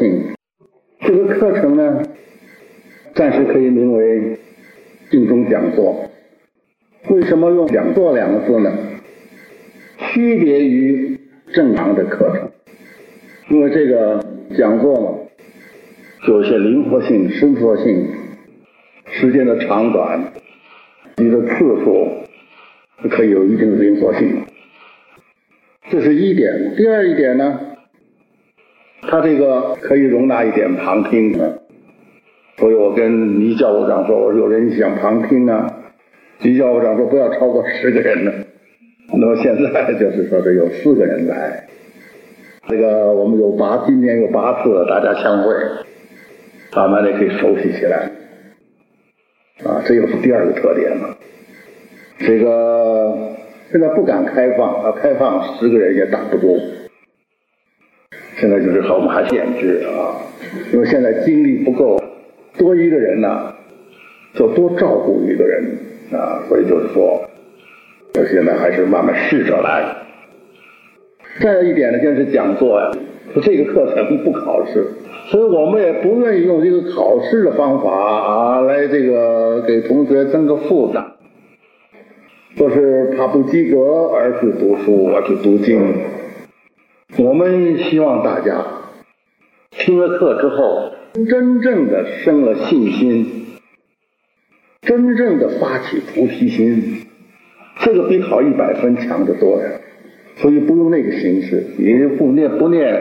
性。这个课程呢，暂时可以名为净宗讲座。为什么用讲座两个字呢？区别于正常的课程，因为这个讲座嘛，有些灵活性、伸缩性，时间的长短，你的次数可以有一定的灵活性。这是一点。第二一点呢，它这个可以容纳一点旁听的。所以我跟倪教务长说，我说有人想旁听啊，倪教务长说不要超过10个人呢。那么现在就是说这有4个人来，这个我们今年有8次大家相会，慢慢的可以熟悉起来。这又是第二个特点了。这个现在不敢开放，开放10个人也挡不住。现在就是说我们还限制因为现在精力不够，多一个人呢，就多照顾一个人所以就是说，现在还是慢慢试着来。再有一点呢，就是讲座呀，说这个课程不考试，所以我们也不愿意用这个考试的方法来这个给同学增个负担，说是怕不及格而去读书，而去读经。我们希望大家听了课之后，真正的生了信心，真正的发起菩提心，这个比考100分强得多呀。所以不用那个形式，也不念，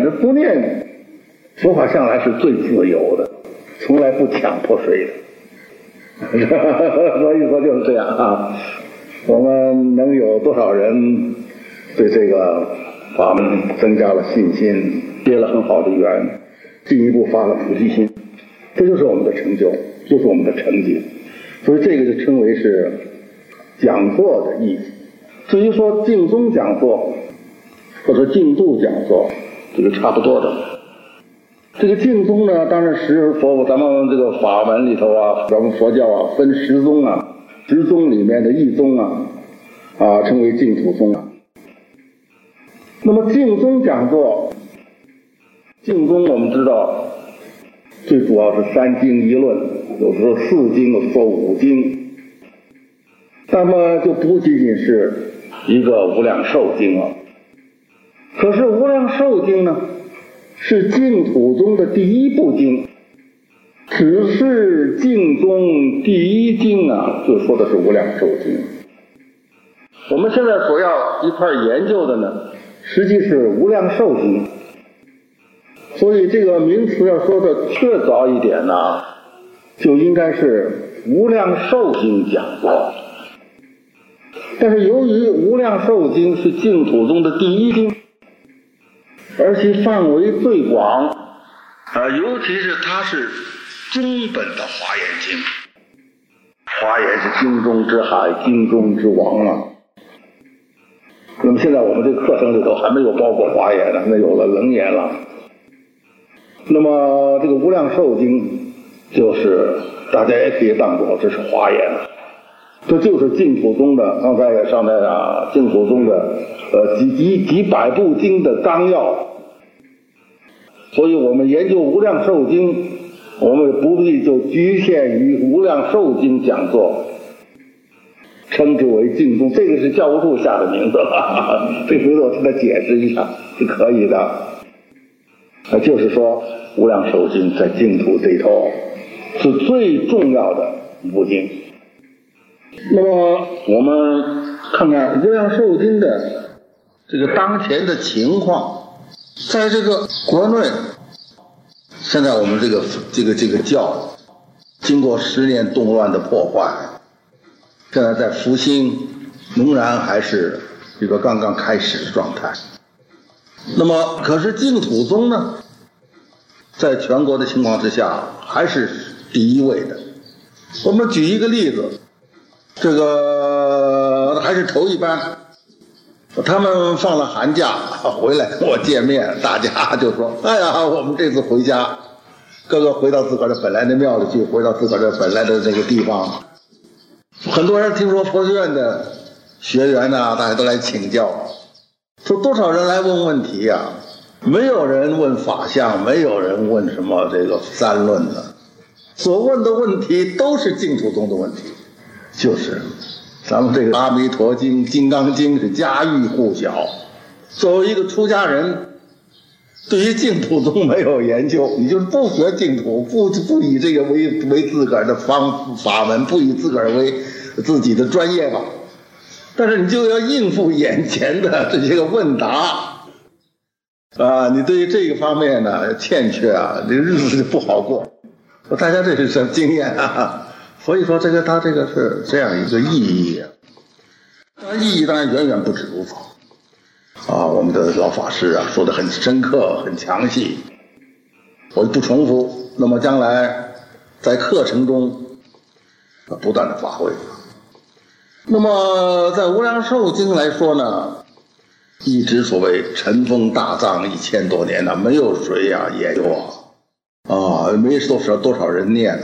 佛法向来是最自由的，从来不强迫谁的。所以说就是这样我们能有多少人对这个法门增加了信心，结了很好的缘，进一步发了菩提心，这就是我们的成就，就是我们的成绩。所以这个就称为是讲座的意义。至于说净宗讲座或者净度讲座，这个差不多的。这个净宗呢，当然咱们这个法门里头咱们佛教分10宗10宗里面的一宗称为净土宗那么净宗讲座，净宗我们知道最主要是3经1论，有时候4经，有时候5经。那么就不仅仅是一个无量寿经了。可是无量寿经呢，是净土宗的第1部经，只是净宗第1经就说的是无量寿经。我们现在所要一块研究的呢，实际是无量寿经。所以这个名词要说的确凿一点就应该是无量寿经讲座。但是由于无量寿经是净土宗的第1经，而其范围最广尤其是它是宗本的华严经。华严是经中之海，经中之王那么现在我们这个课程里头还没有包括华严呢，那有了楞严了。那么这个无量寿经就是大家也可以当作这是华严这就是净土宗的，刚才也上来净土宗的几百部经的纲要。所以我们研究无量寿经，我们也不必就局限于无量寿经讲座，称之为净宗。这个是教务处下的名字了，这回头我跟他解释一下是可以的。就是说无量寿经在净土这头是最重要的一部经。那么我们看看无量寿经的这个当前的情况。在这个国内，现在我们这个教经过10年动乱的破坏，现在在复兴仍然还是一个刚刚开始的状态。那么可是净土宗呢，在全国的情况之下还是第1位的。我们举一个例子，这个还是头一班，他们放了寒假回来跟我见面，大家就说哎呀，我们这次回家各个回到自个儿的本来的庙里去，回到自个儿的本来的那个地方。很多人听说佛学院的学员大家都来请教，说多少人来问问题没有人问法相，没有人问什么这个三论的，所问的问题都是净土宗的问题，就是咱们这个《阿弥陀经》《金刚经》是家喻户晓。作为一个出家人，对于净土宗没有研究，你就不学净土，不以这个为自个儿的法门，不以自个儿为自己的专业吧。但是你就要应付眼前的这些个问答啊，你对于这个方面呢欠缺啊，这个日子就不好过。大家这是什么经验啊？所以说他这个是这样一个意义啊，意义当然远远不止如此啊。我们的老法师啊说得很深刻很详细，我不重复，那么将来在课程中不断的发挥。那么在无量寿经来说呢，一直所谓尘封大藏1000多年了，没有谁研究没多少人念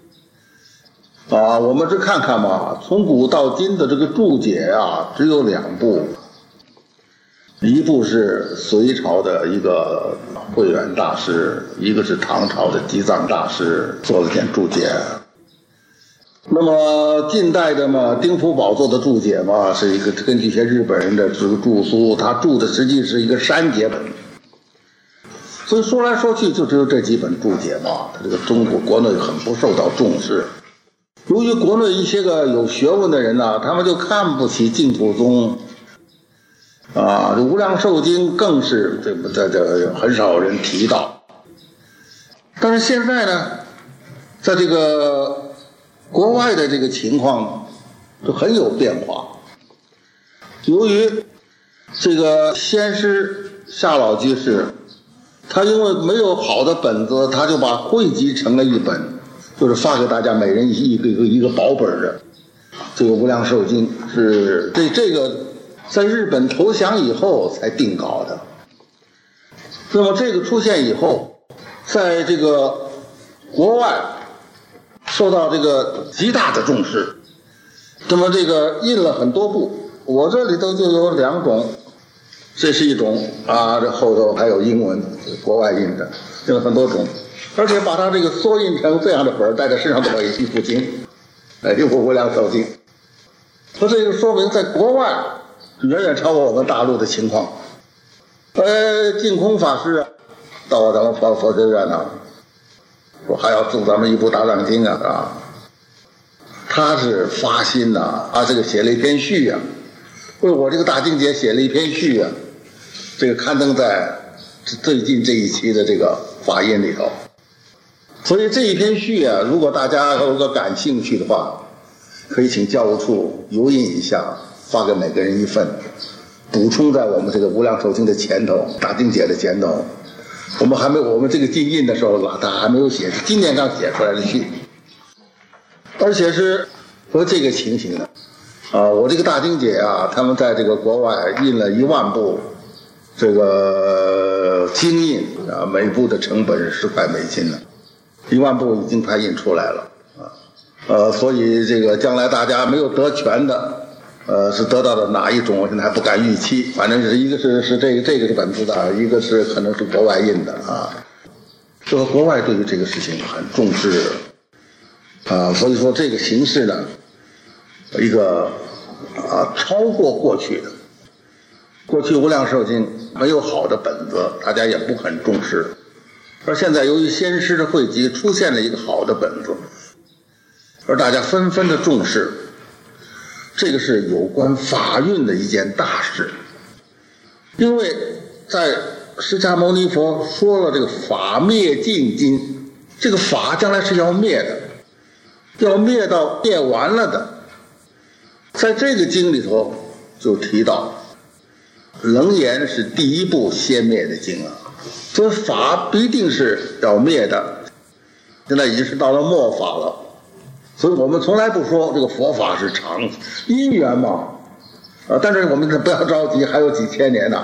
我们这看看吧，从古到今的这个注解只有2部，一部是隋朝的一个慧远大师，一个是唐朝的吉藏大师做了点注解。那么近代的丁福宝做的注解是一个根据一些日本人的这个注疏，他注的实际是一个删节本，所以说来说去就只有这几本注解他这个中国国内很不受到重视。由于国内一些个有学问的人他们就看不起净土宗这无量寿经更是这很少人提到。但是现在呢，在这个国外的这个情况就很有变化。由于这个先师夏老居士，他因为没有好的本子，他就把汇集成了一本，就是发给大家每人一个薄本的这个无量寿经，是这个在日本投降以后才定稿的。那么这个出现以后，在这个国外受到这个极大的重视，那么这个印了很多部，我这里头就有2种，这是一种这后头还有英文国外印的，有很多种，而且把它这个缩印成这样的本带在身上都可以一部经，一部无量寿经。那这就说明在国外远远超过我们大陆的情况。净空法师到咱们佛学院说还要注咱们一部大藏经他是发心这个写了一篇序为我这个大经节写了一篇序这个刊登在最近这一期的这个法印里头。所以这一篇序如果大家如果感兴趣的话，可以请教务处油印一下，发给每个人一份，补充在我们这个无量寿经的前头，大经解的前头。我们这个进印的时候他还没有写，是今年刚写出来的序，而且是和这个情形的我这个大经解他们在这个国外印了1万部这个经印每部的成本是10块美金了，1万部已经快印出来了所以这个将来大家没有得权的是得到的哪一种，我现在还不敢预期。反正是一个是这个是本子的，一个是可能是国外印的这个国外对于这个事情很重视所以说这个形式呢，一个超过过去的。过去无量寿经没有好的本子，大家也不很重视，而现在由于先师的汇集出现了一个好的本子，而大家纷纷的重视。这个是有关法运的一件大事，因为在释迦牟尼佛说了这个法灭尽经，这个法将来是要灭的，要灭到灭完了的。在这个经里头就提到楞严是第一部先灭的经所以法必定是要灭的，现在已经是到了末法了。所以我们从来不说这个佛法是长因缘嘛但是我们不要着急，还有几千年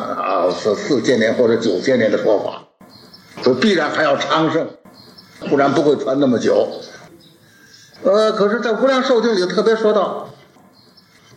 4000年或者9000年的说法，所以必然还要昌盛，不然不会传那么久可是在无量寿经里特别说到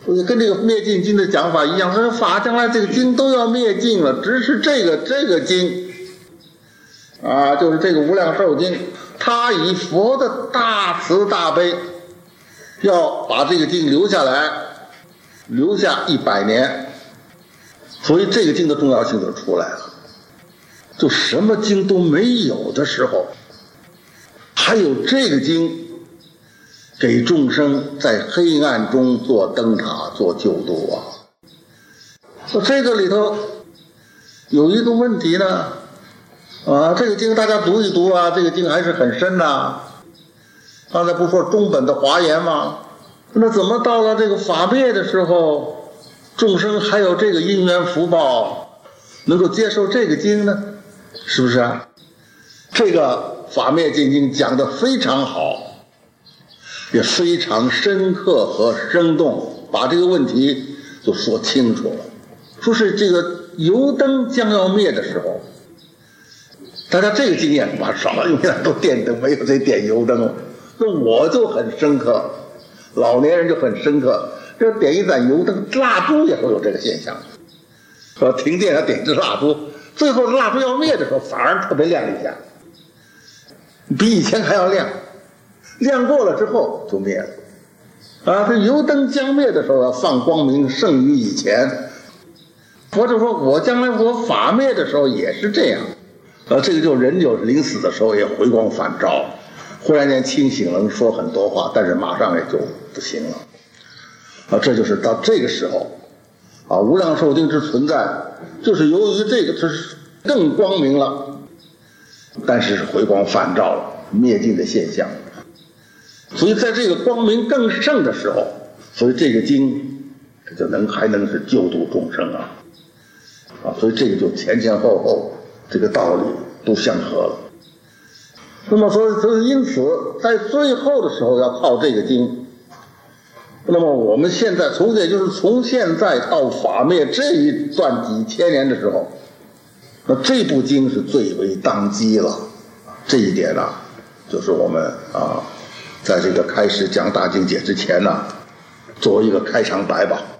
跟这个灭尽经的讲法一样，说法将来这个经都要灭尽了，只是这个经啊，就是这个无量寿经，他以佛的大慈大悲要把这个经留下来，留下100年，所以这个经的重要性就出来了。就什么经都没有的时候，还有这个经给众生在黑暗中做灯塔做救度啊。这个里头有一个问题呢，这个经大家读一读啊，这个经还是很深呐。刚才不说中本的华严吗？那怎么到了这个法灭的时候，众生还有这个因缘福报能够接受这个经呢？是不是啊？这个法灭尽经讲得非常好，也非常深刻和生动，把这个问题就说清楚了。说是这个油灯将要灭的时候，大家这个经验蛮少，因为都点灯，没有谁点油灯了。那我就很深刻，老年人就很深刻，这点一盏油灯，蜡烛也会有这个现象。说停电要点支蜡烛，最后蜡烛要灭的时候，反而特别亮一下，比以前还要亮，亮过了之后就灭了。这油灯将灭的时候要放光明，胜于以前。佛就说我将来我法灭的时候也是这样。这个就人就临死的时候也回光返照，忽然间清醒能说很多话，但是马上也就不行了。这就是到这个时候无量寿经之存在，就是由于这个是更光明了，但是是回光返照了，灭尽的现象。所以在这个光明更盛的时候，所以这个经就还能是救度众生所以这个就前后这个道理都相合了。那么所以因此在最后的时候要靠这个经。那么我们现在也就是从现在到法灭这一段几千年的时候，那这部经是最为当机了。这一点就是我们在这个开始讲大经解之前作为一个开场白吧。